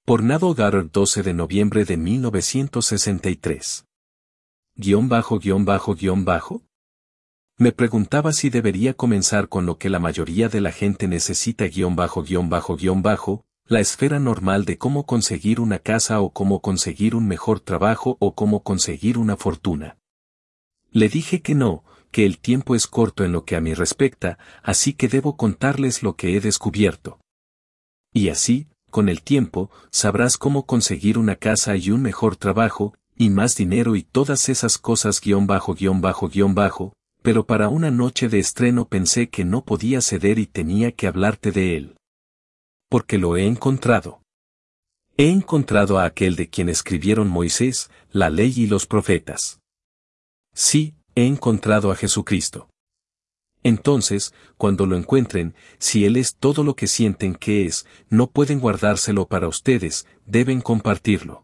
Por Neville Goddard, 12 de noviembre de 1963. ____. Me preguntaba si debería comenzar con lo que la mayoría de la gente necesita ____, la esfera normal de cómo conseguir una casa o cómo conseguir un mejor trabajo o cómo conseguir una fortuna. Le dije que no, que el tiempo es corto en lo que a mí respecta, así que debo contarles lo que he descubierto. Y así, con el tiempo, sabrás cómo conseguir una casa y un mejor trabajo, y más dinero y todas esas cosas ____, pero para una noche de estreno pensé que no podía ceder y tenía que hablarte de él. Porque lo he encontrado. He encontrado a aquel de quien escribieron Moisés, la ley y los profetas. Sí, he encontrado a Jesucristo. Entonces, cuando lo encuentren, si Él es todo lo que sienten que es, no pueden guardárselo para ustedes, deben compartirlo.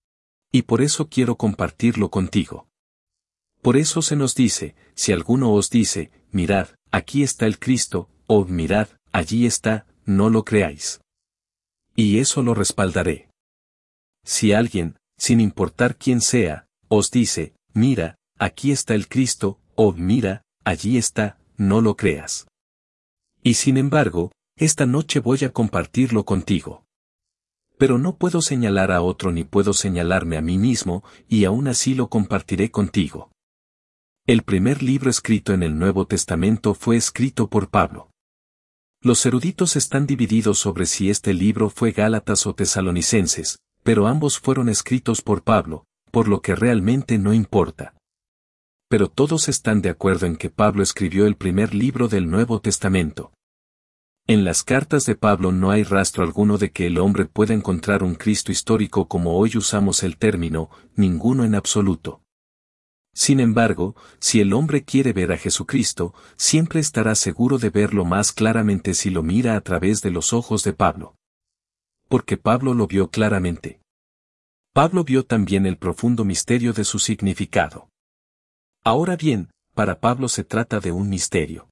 Y por eso quiero compartirlo contigo. Por eso se nos dice, si alguno os dice, mirad, aquí está el Cristo, o mirad, allí está, no lo creáis. Y eso lo respaldaré. Si alguien, sin importar quién sea, os dice, mira, aquí está el Cristo, o mira, allí está, no lo creas. Y sin embargo, esta noche voy a compartirlo contigo. Pero no puedo señalar a otro ni puedo señalarme a mí mismo, y aún así lo compartiré contigo. El primer libro escrito en el Nuevo Testamento fue escrito por Pablo. Los eruditos están divididos sobre si este libro fue Gálatas o Tesalonicenses, pero ambos fueron escritos por Pablo, por lo que realmente no importa. Pero todos están de acuerdo en que Pablo escribió el primer libro del Nuevo Testamento. En las cartas de Pablo no hay rastro alguno de que el hombre pueda encontrar un Cristo histórico como hoy usamos el término, ninguno en absoluto. Sin embargo, si el hombre quiere ver a Jesucristo, siempre estará seguro de verlo más claramente si lo mira a través de los ojos de Pablo. Porque Pablo lo vio claramente. Pablo vio también el profundo misterio de su significado. Ahora bien, para Pablo se trata de un misterio.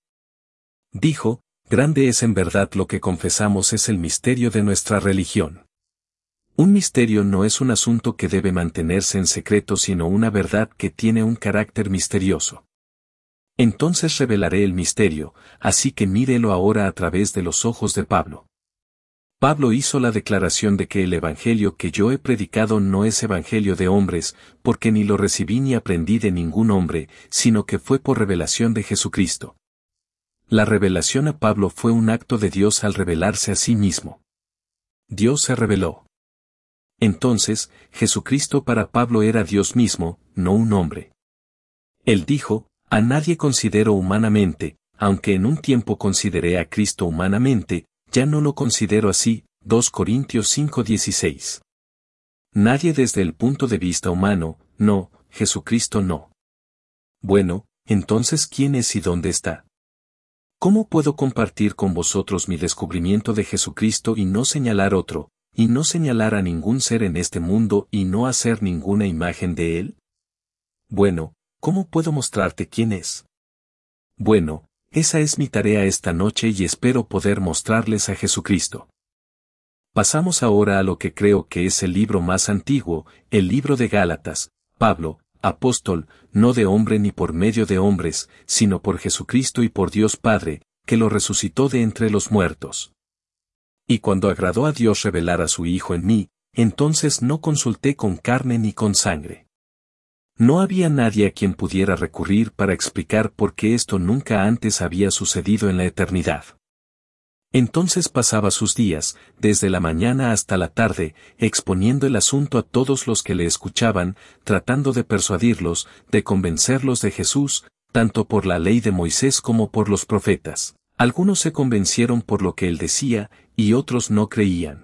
Dijo, grande es en verdad lo que confesamos es el misterio de nuestra religión. Un misterio no es un asunto que debe mantenerse en secreto sino una verdad que tiene un carácter misterioso. Entonces revelaré el misterio, así que mírelo ahora a través de los ojos de Pablo. Pablo hizo la declaración de que el evangelio que yo he predicado no es evangelio de hombres, porque ni lo recibí ni aprendí de ningún hombre, sino que fue por revelación de Jesucristo. La revelación a Pablo fue un acto de Dios al revelarse a sí mismo. Dios se reveló. Entonces, Jesucristo para Pablo era Dios mismo, no un hombre. Él dijo, a nadie considero humanamente, aunque en un tiempo consideré a Cristo humanamente, ya no lo considero así, 2 Corintios 5:16. Nadie desde el punto de vista humano, no, Jesucristo no. Bueno, entonces ¿quién es y dónde está? ¿Cómo puedo compartir con vosotros mi descubrimiento de Jesucristo y no señalar otro, y no señalar a ningún ser en este mundo y no hacer ninguna imagen de él? Bueno, ¿cómo puedo mostrarte quién es? Bueno, esa es mi tarea esta noche y espero poder mostrarles a Jesucristo. Pasamos ahora a lo que creo que es el libro más antiguo, el libro de Gálatas. Pablo, apóstol, no de hombre ni por medio de hombres, sino por Jesucristo y por Dios Padre, que lo resucitó de entre los muertos. Y cuando agradó a Dios revelar a su Hijo en mí, entonces no consulté con carne ni con sangre. No había nadie a quien pudiera recurrir para explicar por qué esto nunca antes había sucedido en la eternidad. Entonces pasaba sus días, desde la mañana hasta la tarde, exponiendo el asunto a todos los que le escuchaban, tratando de persuadirlos, de convencerlos de Jesús, tanto por la ley de Moisés como por los profetas. Algunos se convencieron por lo que él decía, y otros no creían.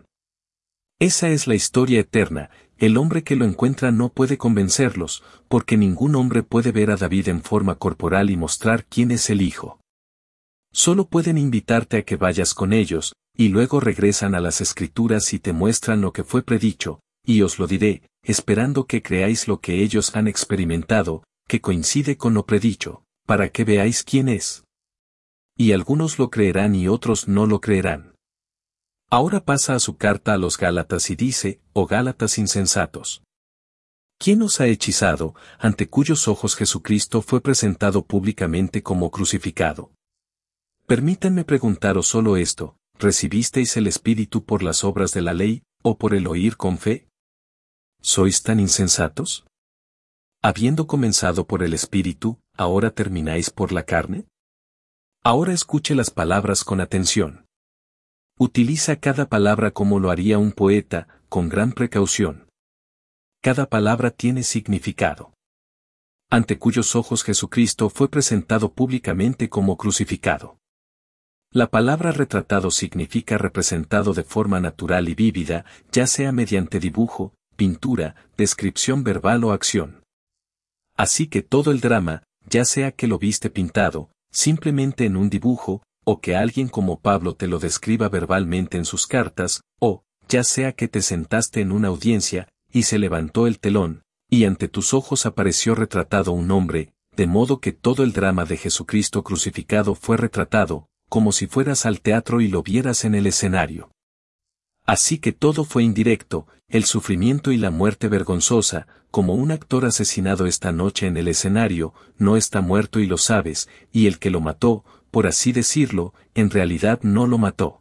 Esa es la historia eterna. El hombre que lo encuentra no puede convencerlos, porque ningún hombre puede ver a David en forma corporal y mostrar quién es el Hijo. Solo pueden invitarte a que vayas con ellos, y luego regresan a las Escrituras y te muestran lo que fue predicho, y os lo diré, esperando que creáis lo que ellos han experimentado, que coincide con lo predicho, para que veáis quién es. Y algunos lo creerán y otros no lo creerán. Ahora pasa a su carta a los Gálatas y dice, oh Gálatas insensatos. ¿Quién os ha hechizado, ante cuyos ojos Jesucristo fue presentado públicamente como crucificado? Permítanme preguntaros solo esto, ¿recibisteis el Espíritu por las obras de la ley, o por el oír con fe? ¿Sois tan insensatos? Habiendo comenzado por el Espíritu, ¿ahora termináis por la carne? Ahora escuche las palabras con atención. Utiliza cada palabra como lo haría un poeta, con gran precaución. Cada palabra tiene significado. Ante cuyos ojos Jesucristo fue presentado públicamente como crucificado. La palabra retratado significa representado de forma natural y vívida, ya sea mediante dibujo, pintura, descripción verbal o acción. Así que todo el drama, ya sea que lo viste pintado, simplemente en un dibujo, o que alguien como Pablo te lo describa verbalmente en sus cartas, o, ya sea que te sentaste en una audiencia, y se levantó el telón, y ante tus ojos apareció retratado un hombre, de modo que todo el drama de Jesucristo crucificado fue retratado, como si fueras al teatro y lo vieras en el escenario. Así que todo fue indirecto, el sufrimiento y la muerte vergonzosa, como un actor asesinado esta noche en el escenario, no está muerto y lo sabes, y el que lo mató, por así decirlo, en realidad no lo mató.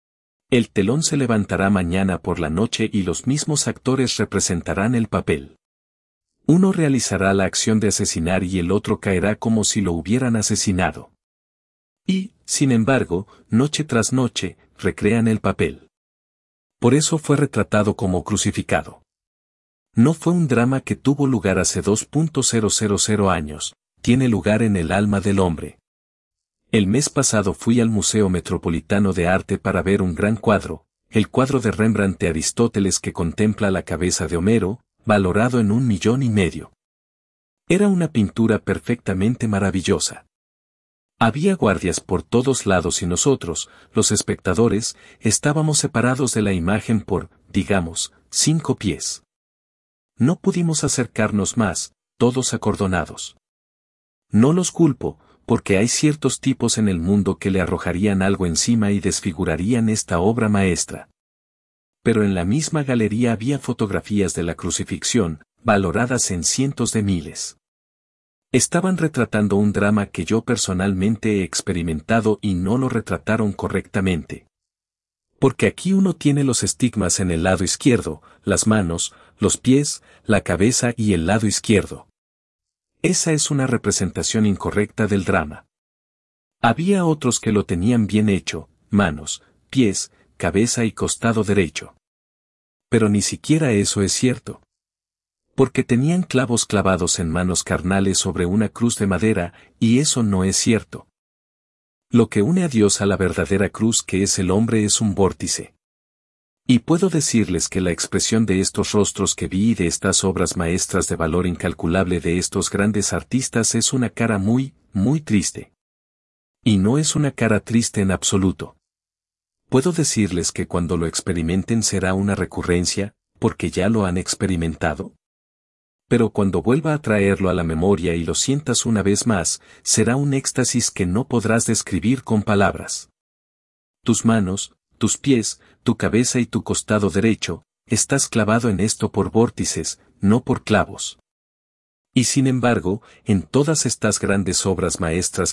El telón se levantará mañana por la noche y los mismos actores representarán el papel. Uno realizará la acción de asesinar y el otro caerá como si lo hubieran asesinado. Y, sin embargo, noche tras noche, recrean el papel. Por eso fue retratado como crucificado. No fue un drama que tuvo lugar hace 2.000 años, tiene lugar en el alma del hombre. El mes pasado fui al Museo Metropolitano de Arte para ver un gran cuadro, el cuadro de Rembrandt de Aristóteles que contempla la cabeza de Homero, valorado en 1,5 millones. Era una pintura perfectamente maravillosa. Había guardias por todos lados y nosotros, los espectadores, estábamos separados de la imagen por, digamos, 5 pies. No pudimos acercarnos más, todos acordonados. No los culpo, porque hay ciertos tipos en el mundo que le arrojarían algo encima y desfigurarían esta obra maestra. Pero en la misma galería había fotografías de la crucifixión, valoradas en cientos de miles. Estaban retratando un drama que yo personalmente he experimentado y no lo retrataron correctamente. Porque aquí uno tiene los estigmas en el lado izquierdo, las manos, los pies, la cabeza y el lado izquierdo. Esa es una representación incorrecta del drama. Había otros que lo tenían bien hecho, manos, pies, cabeza y costado derecho. Pero ni siquiera eso es cierto. Porque tenían clavos clavados en manos carnales sobre una cruz de madera, y eso no es cierto. Lo que une a Dios a la verdadera cruz que es el hombre es un vórtice. Y puedo decirles que la expresión de estos rostros que vi y de estas obras maestras de valor incalculable de estos grandes artistas es una cara muy, muy triste. Y no es una cara triste en absoluto. Puedo decirles que cuando lo experimenten será una recurrencia, porque ya lo han experimentado. Pero cuando vuelva a traerlo a la memoria y lo sientas una vez más, será un éxtasis que no podrás describir con palabras. Tus manos, tus pies, tu cabeza y tu costado derecho, estás clavado en esto por vórtices, no por clavos. Y sin embargo, en todas estas grandes obras maestras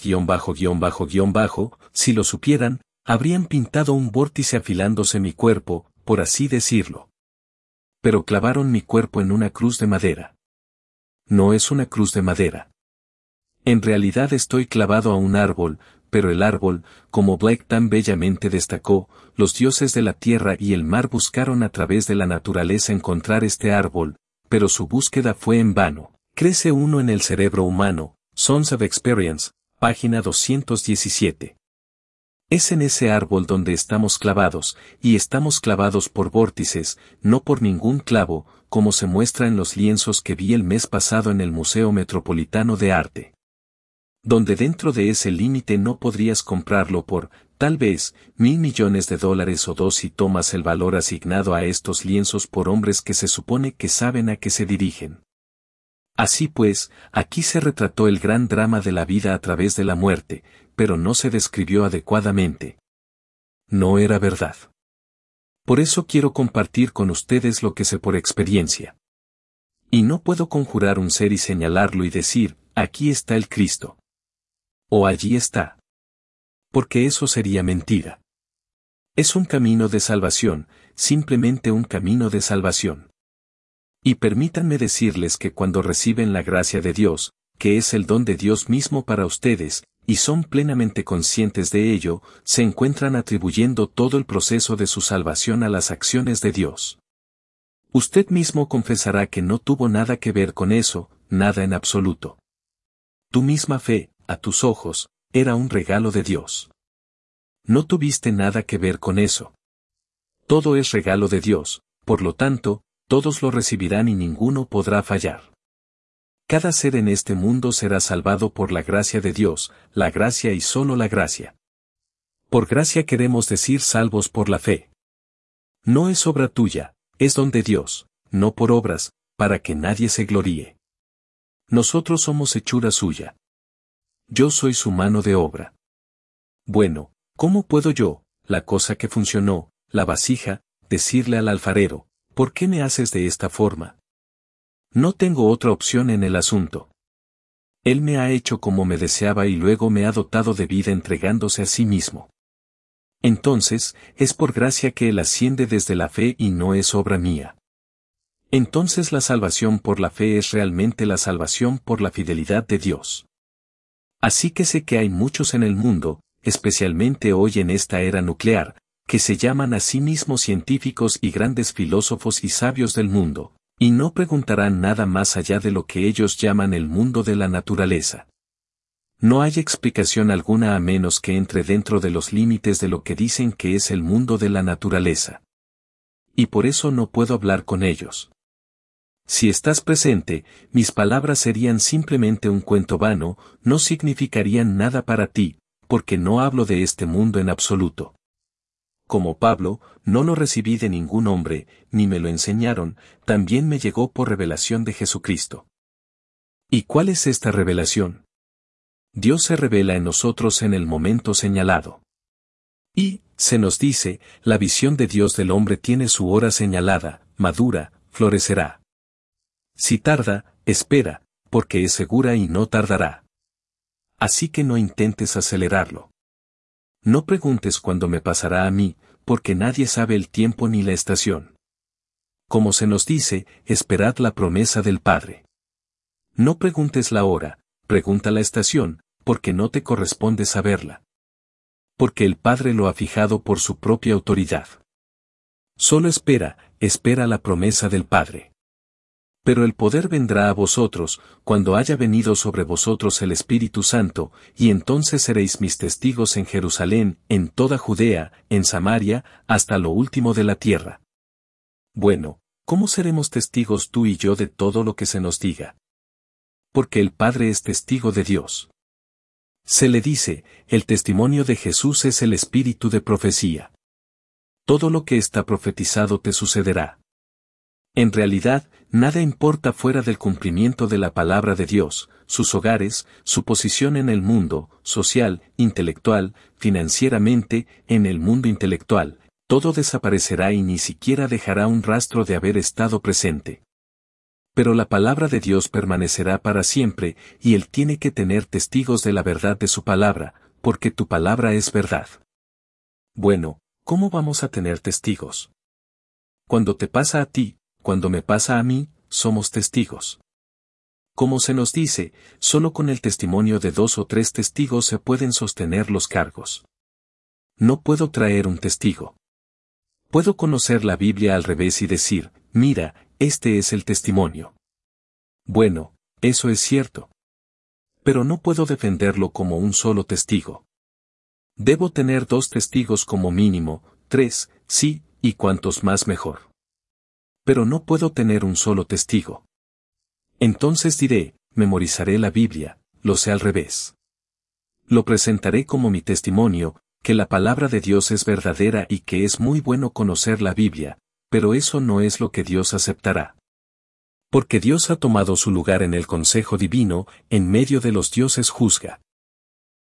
si lo supieran, habrían pintado un vórtice afilándose mi cuerpo, por así decirlo. Pero clavaron mi cuerpo en una cruz de madera. No es una cruz de madera. En realidad estoy clavado a un árbol, pero el árbol, como Blake tan bellamente destacó, los dioses de la tierra y el mar buscaron a través de la naturaleza encontrar este árbol, pero su búsqueda fue en vano. Crece uno en el cerebro humano, Sons of Experience, página 217. Es en ese árbol donde estamos clavados, y estamos clavados por vórtices, no por ningún clavo, como se muestra en los lienzos que vi el mes pasado en el Museo Metropolitano de Arte. Donde dentro de ese límite no podrías comprarlo por, tal vez, $1,000 millones o 2 si tomas el valor asignado a estos lienzos por hombres que se supone que saben a qué se dirigen. Así pues, aquí se retrató el gran drama de la vida a través de la muerte, pero no se describió adecuadamente. No era verdad. Por eso quiero compartir con ustedes lo que sé por experiencia. Y no puedo conjurar un ser y señalarlo y decir, aquí está el Cristo. O allí está. Porque eso sería mentira. Es un camino de salvación, simplemente un camino de salvación. Y permítanme decirles que cuando reciben la gracia de Dios, que es el don de Dios mismo para ustedes, y son plenamente conscientes de ello, se encuentran atribuyendo todo el proceso de su salvación a las acciones de Dios. Usted mismo confesará que no tuvo nada que ver con eso, nada en absoluto. Tu misma fe, a tus ojos, era un regalo de Dios. No tuviste nada que ver con eso. Todo es regalo de Dios, por lo tanto, todos lo recibirán y ninguno podrá fallar. Cada ser en este mundo será salvado por la gracia de Dios, la gracia y solo la gracia. Por gracia queremos decir salvos por la fe. No es obra tuya, es don de Dios, no por obras, para que nadie se gloríe. Nosotros somos hechura suya. Yo soy su mano de obra. Bueno, ¿cómo puedo yo, la cosa que funcionó, la vasija, decirle al alfarero, ¿por qué me haces de esta forma? No tengo otra opción en el asunto. Él me ha hecho como me deseaba y luego me ha dotado de vida entregándose a sí mismo. Entonces, es por gracia que Él asciende desde la fe y no es obra mía. Entonces la salvación por la fe es realmente la salvación por la fidelidad de Dios. Así que sé que hay muchos en el mundo, especialmente hoy en esta era nuclear, que se llaman a sí mismos científicos y grandes filósofos y sabios del mundo, y no preguntarán nada más allá de lo que ellos llaman el mundo de la naturaleza. No hay explicación alguna a menos que entre dentro de los límites de lo que dicen que es el mundo de la naturaleza. Y por eso no puedo hablar con ellos. Si estás presente, mis palabras serían simplemente un cuento vano, no significarían nada para ti, porque no hablo de este mundo en absoluto. Como Pablo, no lo recibí de ningún hombre, ni me lo enseñaron, también me llegó por revelación de Jesucristo. ¿Y cuál es esta revelación? Dios se revela en nosotros en el momento señalado. Y, se nos dice, la visión de Dios del hombre tiene su hora señalada, madura, florecerá. Si tarda, espera, porque es segura y no tardará. Así que no intentes acelerarlo. No preguntes cuándo me pasará a mí, porque nadie sabe el tiempo ni la estación. Como se nos dice, esperad la promesa del Padre. No preguntes la hora, pregunta la estación, porque no te corresponde saberla. Porque el Padre lo ha fijado por su propia autoridad. Solo espera la promesa del Padre. Pero el poder vendrá a vosotros, cuando haya venido sobre vosotros el Espíritu Santo, y entonces seréis mis testigos en Jerusalén, en toda Judea, en Samaria, hasta lo último de la tierra. Bueno, ¿cómo seremos testigos tú y yo de todo lo que se nos diga? Porque el Padre es testigo de Dios. Se le dice, el testimonio de Jesús es el espíritu de profecía. Todo lo que está profetizado te sucederá. En realidad, nada importa fuera del cumplimiento de la palabra de Dios, sus hogares, su posición en el mundo, social, intelectual, financieramente, en el mundo intelectual, todo desaparecerá y ni siquiera dejará un rastro de haber estado presente. Pero la palabra de Dios permanecerá para siempre, y Él tiene que tener testigos de la verdad de su palabra, porque tu palabra es verdad. Bueno, ¿cómo vamos a tener testigos? Cuando te pasa a ti, cuando me pasa a mí, somos testigos. Como se nos dice, solo con el testimonio de 2 o 3 testigos se pueden sostener los cargos. No puedo traer un testigo. Puedo conocer la Biblia al revés y decir, mira, este es el testimonio. Bueno, eso es cierto. Pero no puedo defenderlo como un solo testigo. Debo tener 2 testigos como mínimo, 3, sí, y cuantos más mejor. Pero no puedo tener un solo testigo. Entonces diré, memorizaré la Biblia, lo sé al revés. Lo presentaré como mi testimonio, que la palabra de Dios es verdadera y que es muy bueno conocer la Biblia, pero eso no es lo que Dios aceptará. Porque Dios ha tomado su lugar en el consejo divino, en medio de los dioses juzga.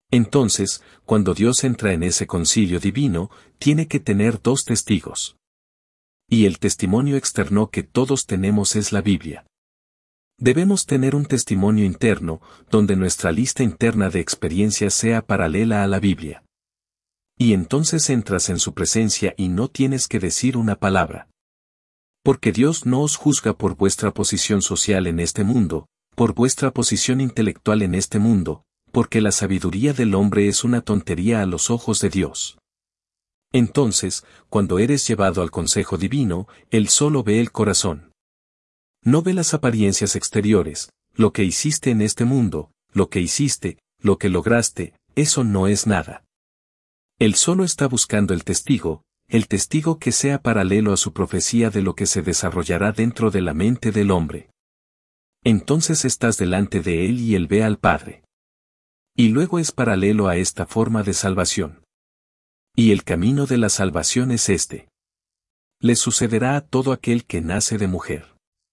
Entonces, cuando Dios entra en ese concilio divino, tiene que tener 2 testigos. Y el testimonio externo que todos tenemos es la Biblia. Debemos tener un testimonio interno, donde nuestra lista interna de experiencias sea paralela a la Biblia. Y entonces entras en su presencia y no tienes que decir una palabra. Porque Dios no os juzga por vuestra posición social en este mundo, por vuestra posición intelectual en este mundo, porque la sabiduría del hombre es una tontería a los ojos de Dios. Entonces, cuando eres llevado al consejo divino, Él solo ve el corazón. No ve las apariencias exteriores, lo que hiciste en este mundo, lo que hiciste, lo que lograste, eso no es nada. Él solo está buscando el testigo que sea paralelo a su profecía de lo que se desarrollará dentro de la mente del hombre. Entonces estás delante de Él y Él ve al Padre. Y luego es paralelo a esta forma de salvación. Y el camino de la salvación es este. Le sucederá a todo aquel que nace de mujer.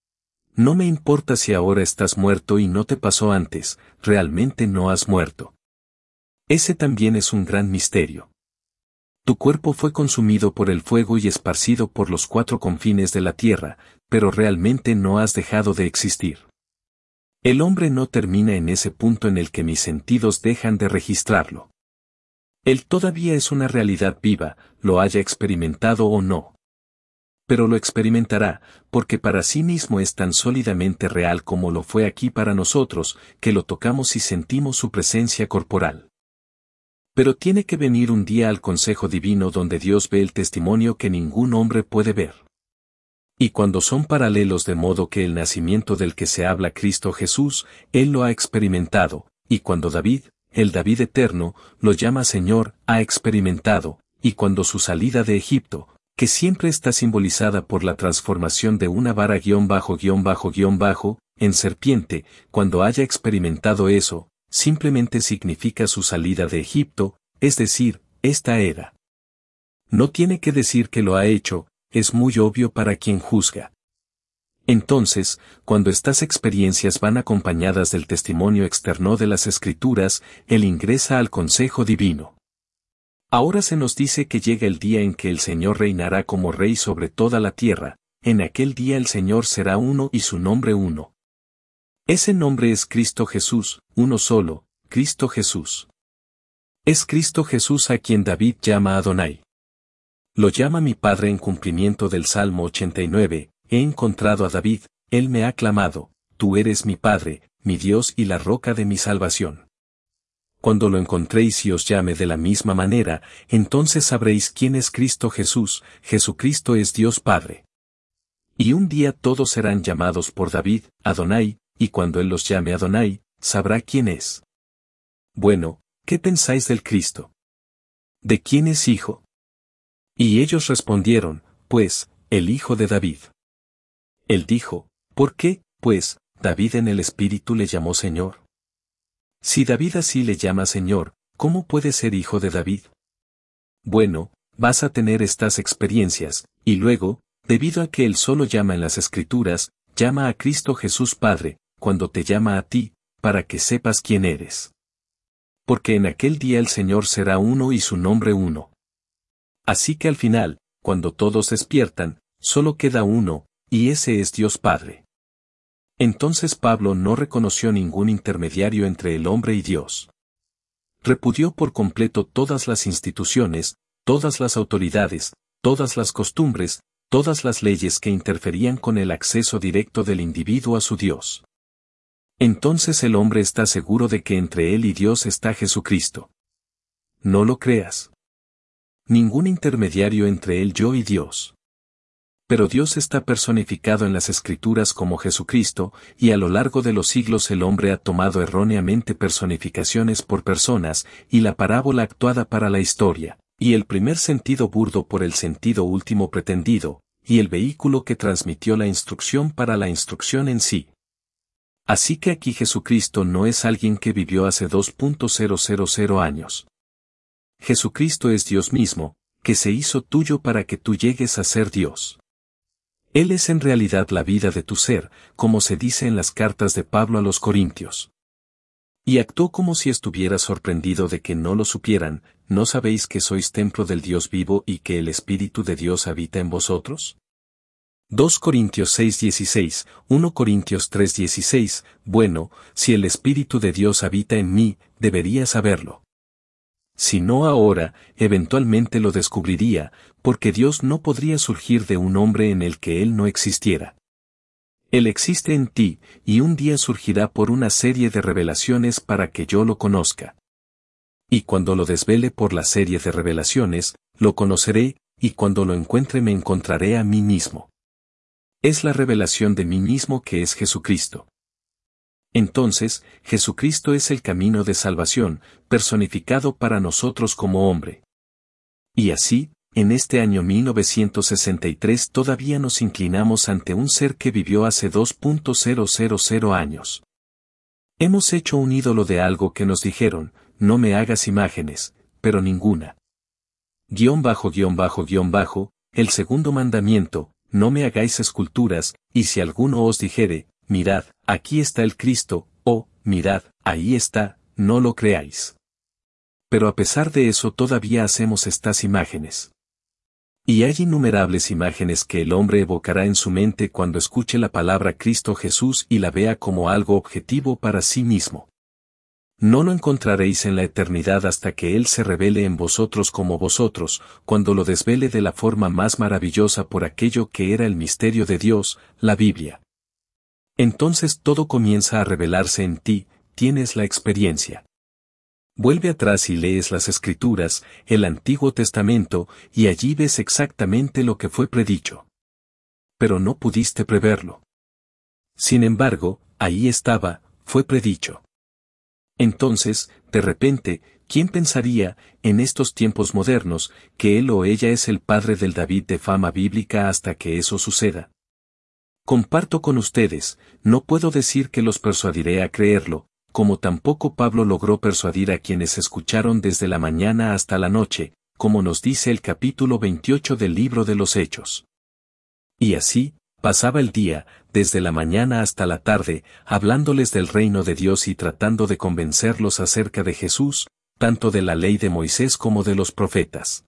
No me importa si ahora estás muerto y no te pasó antes, realmente no has muerto. Ese también es un gran misterio. Tu cuerpo fue consumido por el fuego y esparcido por los 4 confines de la tierra, pero realmente no has dejado de existir. El hombre no termina en ese punto en el que mis sentidos dejan de registrarlo. Él todavía es una realidad viva, lo haya experimentado o no. Pero lo experimentará, porque para sí mismo es tan sólidamente real como lo fue aquí para nosotros, que lo tocamos y sentimos su presencia corporal. Pero tiene que venir un día al consejo divino donde Dios ve el testimonio que ningún hombre puede ver. Y cuando son paralelos de modo que el nacimiento del que se habla Cristo Jesús, Él lo ha experimentado, y cuando David, el David eterno, lo llama Señor, ha experimentado, y cuando su salida de Egipto, que siempre está simbolizada por la transformación de una vara en serpiente, cuando haya experimentado eso, simplemente significa su salida de Egipto, es decir, esta era. No tiene que decir que lo ha hecho, es muy obvio para quien juzga. Entonces, cuando estas experiencias van acompañadas del testimonio externo de las Escrituras, él ingresa al consejo divino. Ahora se nos dice que llega el día en que el Señor reinará como Rey sobre toda la tierra, en aquel día el Señor será uno y su nombre uno. Ese nombre es Cristo Jesús, uno solo, Cristo Jesús. Es Cristo Jesús a quien David llama Adonai. Lo llama mi Padre en cumplimiento del Salmo 89, he encontrado a David, él me ha clamado, tú eres mi Padre, mi Dios y la roca de mi salvación. Cuando lo encontréis y os llame de la misma manera, entonces sabréis quién es Cristo Jesús, Jesucristo es Dios Padre. Y un día todos serán llamados por David, Adonai, y cuando él los llame Adonai, sabrá quién es. Bueno, ¿qué pensáis del Cristo? ¿De quién es hijo? Y ellos respondieron, pues, el hijo de David. Él dijo, ¿por qué, pues, David en el Espíritu le llamó Señor? Si David así le llama Señor, ¿cómo puede ser hijo de David? Bueno, vas a tener estas experiencias, y luego, debido a que él solo llama en las Escrituras, llama a Cristo Jesús Padre, cuando te llama a ti, para que sepas quién eres. Porque en aquel día el Señor será uno y su nombre uno. Así que al final, cuando todos despiertan, solo queda uno, y ese es Dios Padre. Entonces Pablo no reconoció ningún intermediario entre el hombre y Dios. Repudió por completo todas las instituciones, todas las autoridades, todas las costumbres, todas las leyes que interferían con el acceso directo del individuo a su Dios. Entonces el hombre está seguro de que entre él y Dios está Jesucristo. No lo creas. Ningún intermediario entre él yo y Dios. Pero Dios está personificado en las Escrituras como Jesucristo, y a lo largo de los siglos el hombre ha tomado erróneamente personificaciones por personas, y la parábola actuada para la historia, y el primer sentido burdo por el sentido último pretendido, y el vehículo que transmitió la instrucción para la instrucción en sí. Así que aquí Jesucristo no es alguien que vivió hace 2.000 años. Jesucristo es Dios mismo, que se hizo tuyo para que tú llegues a ser Dios. Él es en realidad la vida de tu ser, como se dice en las cartas de Pablo a los Corintios. Y actuó como si estuviera sorprendido de que no lo supieran, ¿no sabéis que sois templo del Dios vivo y que el Espíritu de Dios habita en vosotros? 2 Corintios 6:16, 1 Corintios 3:16, bueno, si el Espíritu de Dios habita en mí, debería saberlo. Si no ahora, eventualmente lo descubriría, porque Dios no podría surgir de un hombre en el que Él no existiera. Él existe en ti, y un día surgirá por una serie de revelaciones para que yo lo conozca. Y cuando lo desvele por la serie de revelaciones, lo conoceré, y cuando lo encuentre me encontraré a mí mismo. Es la revelación de mí mismo que es Jesucristo. Entonces, Jesucristo es el camino de salvación, personificado para nosotros como hombre. Y así, en este año 1963 todavía nos inclinamos ante un ser que vivió hace 2.000 años. Hemos hecho un ídolo de algo que nos dijeron, no me hagas imágenes, pero ninguna. El segundo mandamiento, no me hagáis esculturas, y si alguno os dijere, mirad, aquí está el Cristo, o, mirad, ahí está, no lo creáis. Pero a pesar de eso todavía hacemos estas imágenes. Y hay innumerables imágenes que el hombre evocará en su mente cuando escuche la palabra Cristo Jesús y la vea como algo objetivo para sí mismo. No lo encontraréis en la eternidad hasta que Él se revele en vosotros como vosotros, cuando lo desvele de la forma más maravillosa por aquello que era el misterio de Dios, la Biblia. Entonces todo comienza a revelarse en ti, tienes la experiencia. Vuelve atrás y lees las Escrituras, el Antiguo Testamento, y allí ves exactamente lo que fue predicho. Pero no pudiste preverlo. Sin embargo, ahí estaba, fue predicho. Entonces, de repente, ¿quién pensaría, en estos tiempos modernos, que él o ella es el padre del David de fama bíblica hasta que eso suceda? Comparto con ustedes, no puedo decir que los persuadiré a creerlo, como tampoco Pablo logró persuadir a quienes escucharon desde la mañana hasta la noche, como nos dice el capítulo 28 del libro de los Hechos. Y así, pasaba el día, desde la mañana hasta la tarde, hablándoles del reino de Dios y tratando de convencerlos acerca de Jesús, tanto de la ley de Moisés como de los profetas.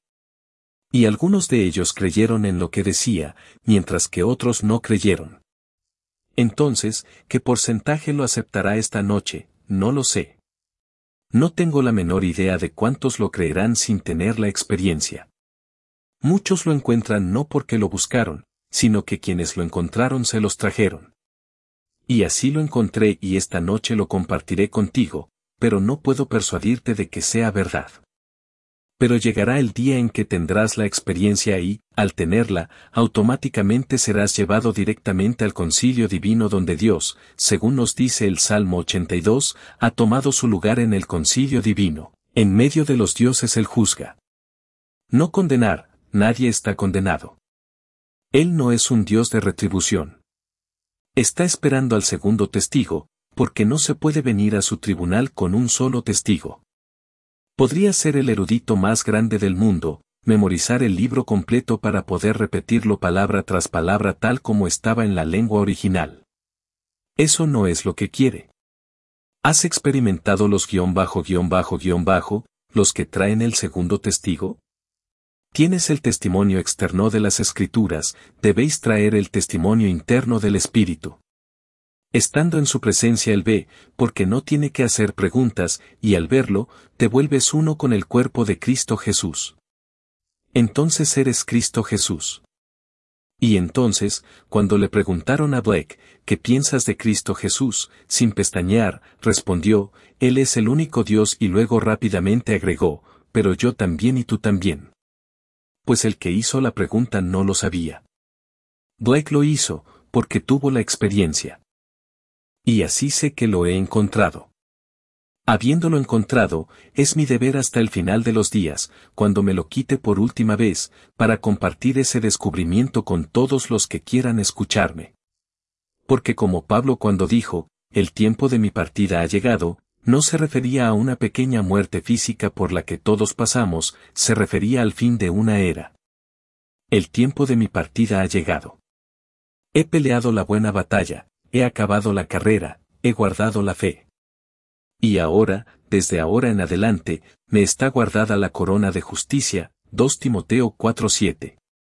Y algunos de ellos creyeron en lo que decía, mientras que otros no creyeron. Entonces, ¿qué porcentaje lo aceptará esta noche? No lo sé. No tengo la menor idea de cuántos lo creerán sin tener la experiencia. Muchos lo encuentran no porque lo buscaron, sino que quienes lo encontraron se los trajeron. Y así lo encontré y esta noche lo compartiré contigo, pero no puedo persuadirte de que sea verdad. Pero llegará el día en que tendrás la experiencia y, al tenerla, automáticamente serás llevado directamente al concilio divino donde Dios, según nos dice el Salmo 82, ha tomado su lugar en el concilio divino, en medio de los dioses él juzga. No condenar, nadie está condenado. Él no es un Dios de retribución. Está esperando al segundo testigo, porque no se puede venir a su tribunal con un solo testigo. Podría ser el erudito más grande del mundo, memorizar el libro completo para poder repetirlo palabra tras palabra tal como estaba en la lengua original. Eso no es lo que quiere. ¿Has experimentado los los que traen el segundo testigo? Tienes el testimonio externo de las Escrituras, debéis traer el testimonio interno del Espíritu. Estando en su presencia él ve, porque no tiene que hacer preguntas, y al verlo, te vuelves uno con el cuerpo de Cristo Jesús. Entonces eres Cristo Jesús. Y entonces, cuando le preguntaron a Blake, ¿qué piensas de Cristo Jesús?, sin pestañear, respondió, Él es el único Dios y luego rápidamente agregó, pero yo también y tú también. Pues el que hizo la pregunta no lo sabía. Blake lo hizo, porque tuvo la experiencia. Y así sé que lo he encontrado. Habiéndolo encontrado, es mi deber hasta el final de los días, cuando me lo quite por última vez, para compartir ese descubrimiento con todos los que quieran escucharme. Porque como Pablo cuando dijo, el tiempo de mi partida ha llegado, no se refería a una pequeña muerte física por la que todos pasamos, se refería al fin de una era. El tiempo de mi partida ha llegado. He peleado la buena batalla. He acabado la carrera, he guardado la fe. Y ahora, desde ahora en adelante, me está guardada la corona de justicia, 2 Timoteo 4:7.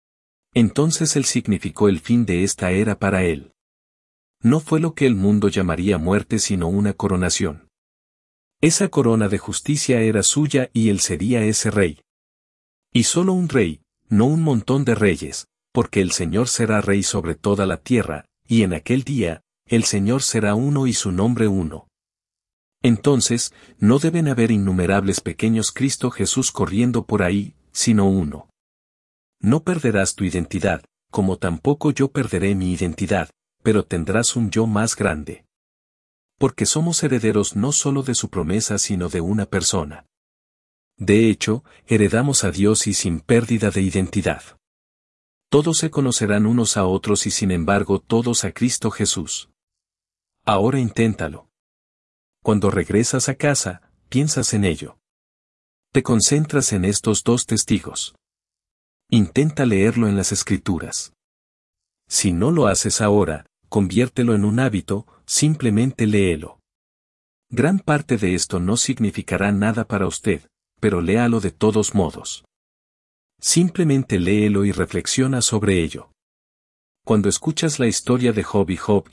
Entonces él significó el fin de esta era para él. No fue lo que el mundo llamaría muerte sino una coronación. Esa corona de justicia era suya y él sería ese rey. Y solo un rey, no un montón de reyes, porque el Señor será rey sobre toda la tierra, y en aquel día, el Señor será uno y su nombre uno. Entonces, no deben haber innumerables pequeños Cristo Jesús corriendo por ahí, sino uno. No perderás tu identidad, como tampoco yo perderé mi identidad, pero tendrás un yo más grande. Porque somos herederos no solo de su promesa sino de una persona. De hecho, heredamos a Dios y sin pérdida de identidad. Todos se conocerán unos a otros y sin embargo todos a Cristo Jesús. Ahora inténtalo. Cuando regresas a casa, piensas en ello. Te concentras en estos dos testigos. Intenta leerlo en las Escrituras. Si no lo haces ahora, conviértelo en un hábito, simplemente léelo. Gran parte de esto no significará nada para usted, pero léalo de todos modos. Simplemente léelo y reflexiona sobre ello. Cuando escuchas la historia de Job y Job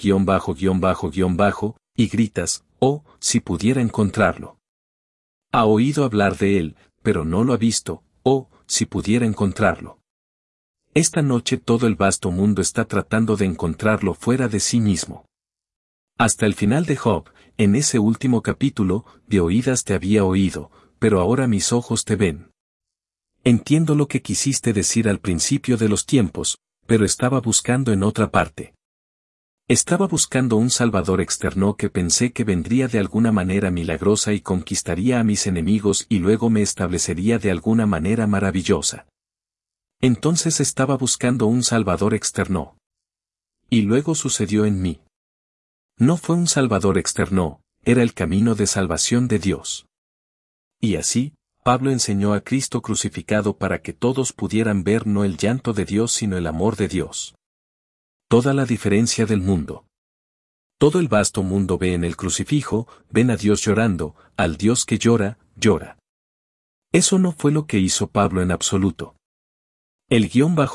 y gritas, oh, si pudiera encontrarlo. Ha oído hablar de él, pero no lo ha visto, oh, si pudiera encontrarlo. Esta noche todo el vasto mundo está tratando de encontrarlo fuera de sí mismo. Hasta el final de Job, en ese último capítulo, de oídas te había oído, pero ahora mis ojos te ven. Entiendo lo que quisiste decir al principio de los tiempos, pero estaba buscando en otra parte. Estaba buscando un Salvador externo que pensé que vendría de alguna manera milagrosa y conquistaría a mis enemigos y luego me establecería de alguna manera maravillosa. Entonces estaba buscando un Salvador externo. Y luego sucedió en mí. No fue un Salvador externo, era el camino de salvación de Dios. Y así, Pablo enseñó a Cristo crucificado para que todos pudieran ver no el llanto de Dios sino el amor de Dios. Toda la diferencia del mundo. Todo el vasto mundo ve en el crucifijo, ven a Dios llorando, al Dios que llora, llora. Eso no fue lo que hizo Pablo en absoluto. El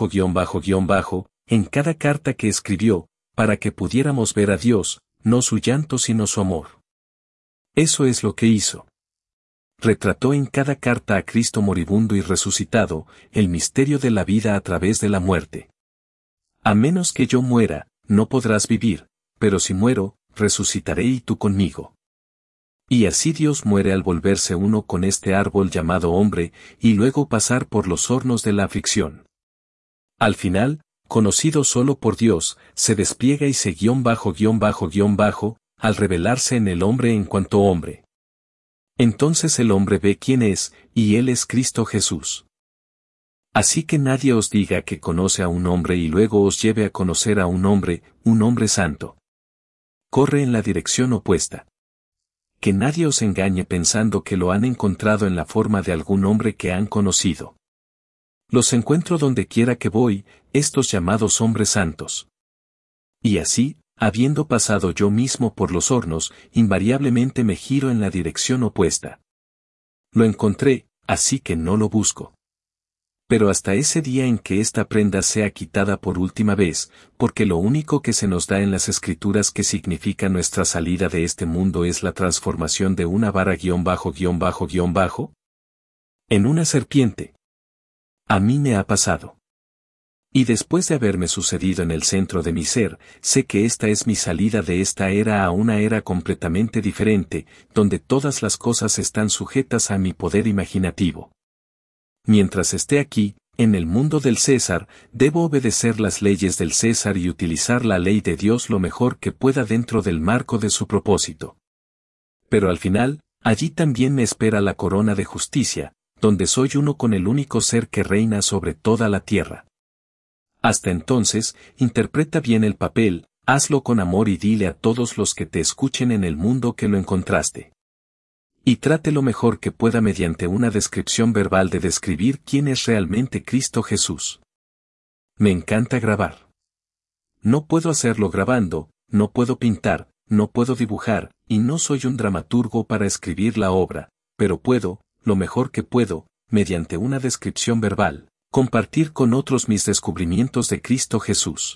en cada carta que escribió, para que pudiéramos ver a Dios, no su llanto sino su amor. Eso es lo que hizo. Retrató en cada carta a Cristo moribundo y resucitado, el misterio de la vida a través de la muerte. A menos que yo muera, no podrás vivir, pero si muero, resucitaré y tú conmigo. Y así Dios muere al volverse uno con este árbol llamado hombre, y luego pasar por los hornos de la aflicción. Al final, conocido solo por Dios, se despliega y se al revelarse en el hombre en cuanto hombre. Entonces el hombre ve quién es, y él es Cristo Jesús. Así que nadie os diga que conoce a un hombre y luego os lleve a conocer a un hombre santo. Corre en la dirección opuesta. Que nadie os engañe pensando que lo han encontrado en la forma de algún hombre que han conocido. Los encuentro donde quiera que voy, estos llamados hombres santos. Y así, habiendo pasado yo mismo por los hornos, invariablemente me giro en la dirección opuesta. Lo encontré, así que no lo busco. Pero hasta ese día en que esta prenda sea quitada por última vez, porque lo único que se nos da en las Escrituras que significa nuestra salida de este mundo es la transformación de una vara en una serpiente. A mí me ha pasado. Y después de haberme sucedido en el centro de mi ser, sé que esta es mi salida de esta era a una era completamente diferente, donde todas las cosas están sujetas a mi poder imaginativo. Mientras esté aquí, en el mundo del César, debo obedecer las leyes del César y utilizar la ley de Dios lo mejor que pueda dentro del marco de su propósito. Pero al final, allí también me espera la corona de justicia, donde soy uno con el único ser que reina sobre toda la tierra. Hasta entonces, interpreta bien el papel, hazlo con amor y dile a todos los que te escuchen en el mundo que lo encontraste. Y trate lo mejor que pueda mediante una descripción verbal de describir quién es realmente Cristo Jesús. Me encanta grabar. No puedo hacerlo grabando, no puedo pintar, no puedo dibujar, y no soy un dramaturgo para escribir la obra, pero puedo, lo mejor que puedo, mediante una descripción verbal, Compartir con otros mis descubrimientos de Cristo Jesús.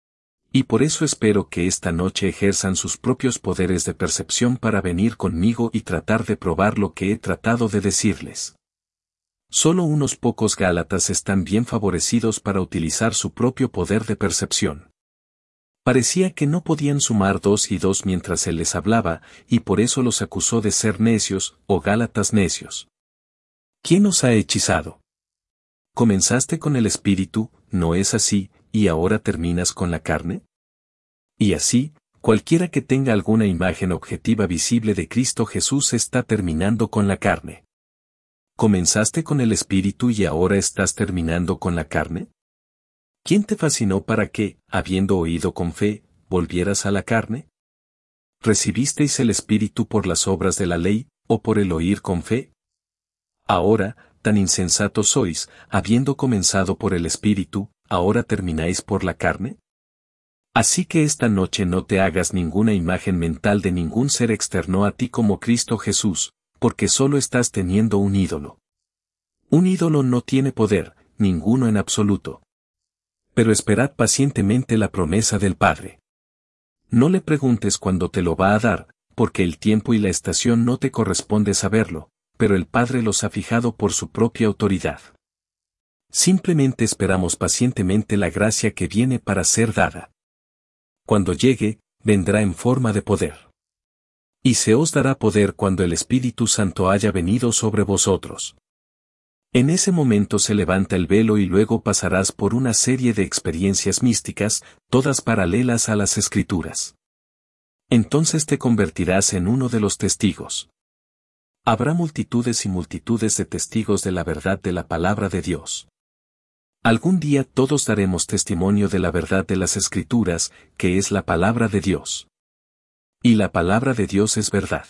Y por eso espero que esta noche ejerzan sus propios poderes de percepción para venir conmigo y tratar de probar lo que he tratado de decirles. Solo unos pocos gálatas están bien favorecidos para utilizar su propio poder de percepción. Parecía que no podían sumar 2 y 2 mientras él les hablaba, y por eso los acusó de ser necios, o gálatas necios. ¿Quién os ha hechizado? Comenzaste con el espíritu, ¿no es así, y ahora terminas con la carne? Y así, cualquiera que tenga alguna imagen objetiva visible de Cristo Jesús está terminando con la carne. ¿Comenzaste con el espíritu y ahora estás terminando con la carne? ¿Quién te fascinó para que, habiendo oído con fe, volvieras a la carne? ¿Recibisteis el espíritu por las obras de la ley, o por el oír con fe? Ahora, tan insensatos sois, habiendo comenzado por el espíritu, ¿ahora termináis por la carne? Así que esta noche no te hagas ninguna imagen mental de ningún ser externo a ti como Cristo Jesús, porque solo estás teniendo un ídolo. Un ídolo no tiene poder, ninguno en absoluto. Pero esperad pacientemente la promesa del Padre. No le preguntes cuándo te lo va a dar, porque el tiempo y la estación no te corresponde saberlo, pero el Padre los ha fijado por su propia autoridad. Simplemente esperamos pacientemente la gracia que viene para ser dada. Cuando llegue, vendrá en forma de poder. Y se os dará poder cuando el Espíritu Santo haya venido sobre vosotros. En ese momento se levanta el velo y luego pasarás por una serie de experiencias místicas, todas paralelas a las Escrituras. Entonces te convertirás en uno de los testigos. Habrá multitudes y multitudes de testigos de la verdad de la palabra de Dios. Algún día todos daremos testimonio de la verdad de las Escrituras, que es la palabra de Dios. Y la palabra de Dios es verdad.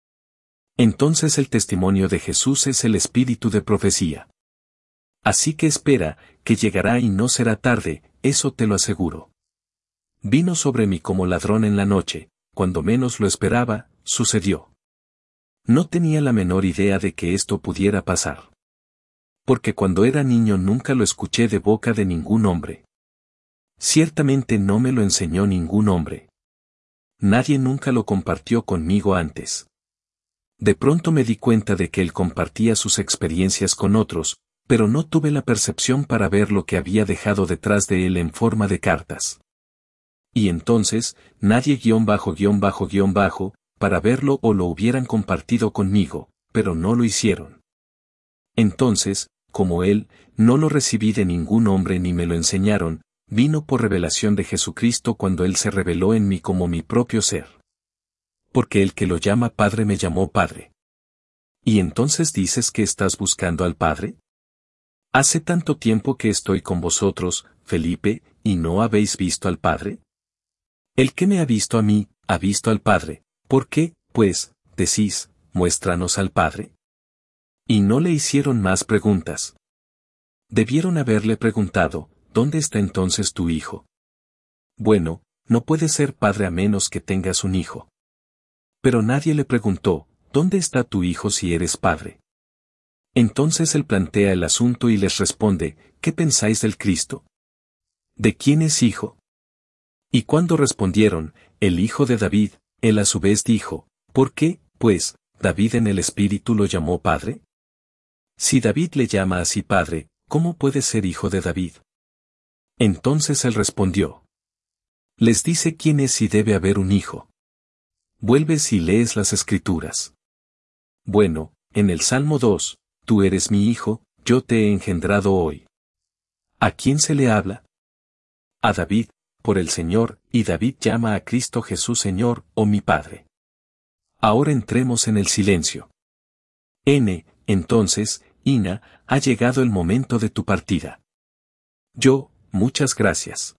Entonces el testimonio de Jesús es el espíritu de profecía. Así que espera, que llegará y no será tarde, eso te lo aseguro. Vino sobre mí como ladrón en la noche, cuando menos lo esperaba, sucedió. No tenía la menor idea de que esto pudiera pasar. Porque cuando era niño nunca lo escuché de boca de ningún hombre. Ciertamente no me lo enseñó ningún hombre. Nadie nunca lo compartió conmigo antes. De pronto me di cuenta de que él compartía sus experiencias con otros, pero no tuve la percepción para ver lo que había dejado detrás de él en forma de cartas. Y entonces, nadie para verlo o lo hubieran compartido conmigo, pero no lo hicieron. Entonces, como él, no lo recibí de ningún hombre ni me lo enseñaron, vino por revelación de Jesucristo cuando él se reveló en mí como mi propio ser. Porque el que lo llama Padre me llamó Padre. ¿Y entonces dices que estás buscando al Padre? Hace tanto tiempo que estoy con vosotros, Felipe, ¿y no habéis visto al Padre? El que me ha visto a mí, ha visto al Padre. ¿Por qué, pues, decís, muéstranos al Padre? Y no le hicieron más preguntas. Debieron haberle preguntado, ¿dónde está entonces tu hijo? Bueno, no puedes ser padre a menos que tengas un hijo. Pero nadie le preguntó, ¿dónde está tu hijo si eres padre? Entonces él plantea el asunto y les responde, ¿qué pensáis del Cristo? ¿De quién es hijo? Y cuando respondieron, el hijo de David, él a su vez dijo, ¿por qué, pues, David en el Espíritu lo llamó padre? Si David le llama así padre, ¿cómo puede ser hijo de David? Entonces él respondió. Les dice quién es y debe haber un hijo. Vuelves y lees las Escrituras. Bueno, en el Salmo 2, tú eres mi hijo, yo te he engendrado hoy. ¿A quién se le habla? A David, por el Señor, y David llama a Cristo Jesús Señor, o mi Padre. Ahora entremos en el silencio. Entonces, Ina, ha llegado el momento de tu partida. Muchas gracias.